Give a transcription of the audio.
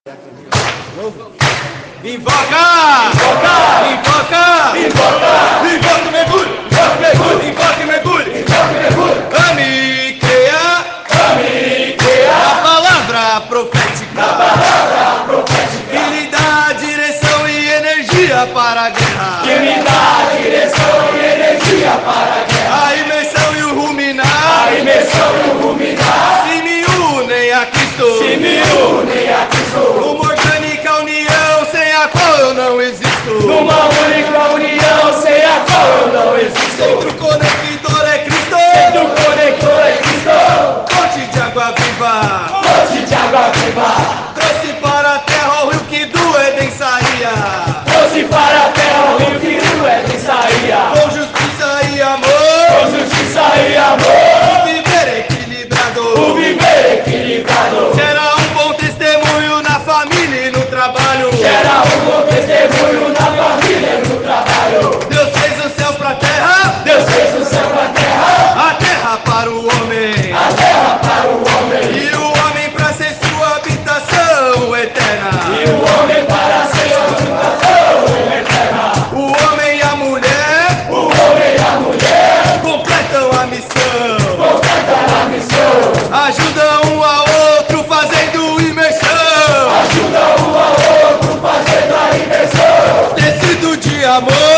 Invoca! Invoca! Invoca! Invoca o mergulho! Invoca o mergulho! Ame e creia! A palavra profética! Que lhe dá direção e energia para a guerra! A imersão e o ruminar! Se me unem a Cristo! Uma orgânica união sem a qual eu não existo! Numa única união sem a qual eu não existo. Centro conector é Cristo! Centro conector é Cristo. Fonte de água viva! Fonte de água viva. Trouxe para a terra o rio que do Éden saía! Trouxe para a terra o rio que do Éden saía. Com justiça e amor! Com justiça e amor. O viver equilibrado! O viver equilibrado. Será um bom testemunho na família e no trabalho! Será um bom testemunho na família e no trabalho. Deus fez o céu para a terra! Deus fez o céu para a terra. A terra para o homem! A terra para o homem. E o homem para ser sua habitação eterna! E o homem para ser a habitação eterna. O homem e a mulher O homem e a mulher completam a missão! completam a missão. Ajudam um ao outro fazendo imersão! Ajuda um ao outro fazendo a inversão. Tecido de amor!